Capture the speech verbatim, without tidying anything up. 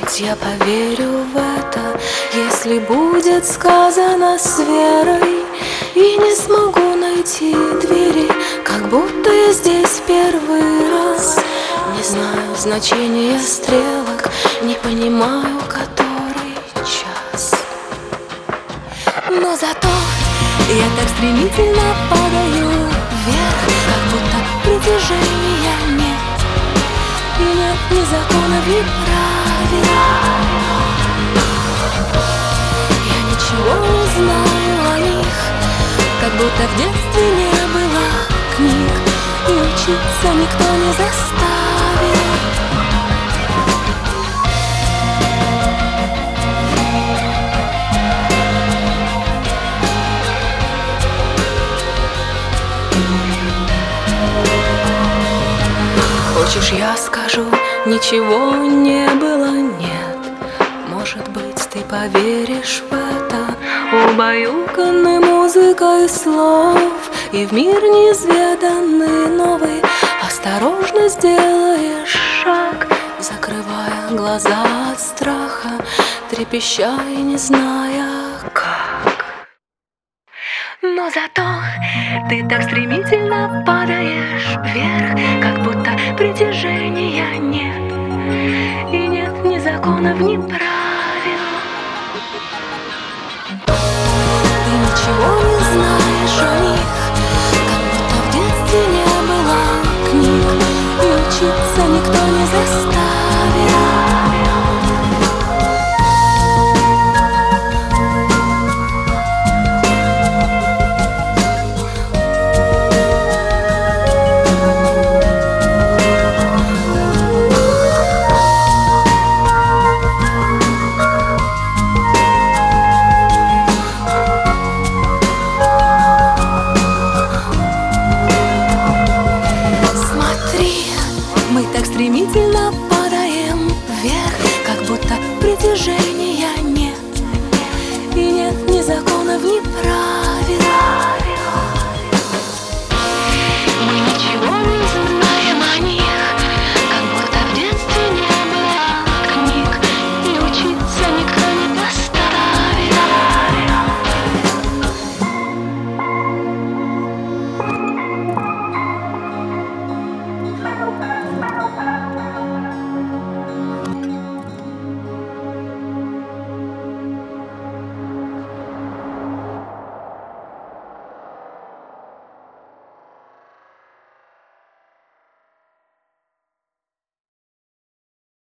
Хоть я поверю в это, если будет сказано с верой, и не смогу найти двери, как будто я здесь первый раз. Не знаю значения стрелок, не понимаю, который час. Но зато я так стремительно падаю вверх, как будто притяжения нет, и нет ни законов, ни правил. Я ничего не знаю о них, как будто в детстве не было книг, и учиться никто не заставил. Хочешь, я скажу, ничего не было, нет. Может быть, ты поверишь в это, убаюканной музыкой слов, и в мир неизведанный новый осторожно сделаешь шаг, закрывая глаза от страха, трепеща и не зная как. Но зато ты так стремительно падаешь вверх, как будто притяжения нет, и нет ни законов, ни правил. Ты ничего не знаешь о них, как будто в детстве не было книг, и учиться никто не заставил. Мы так стремительно падаем вверх, как будто притяжения нет, и нет ни законов, ни прав.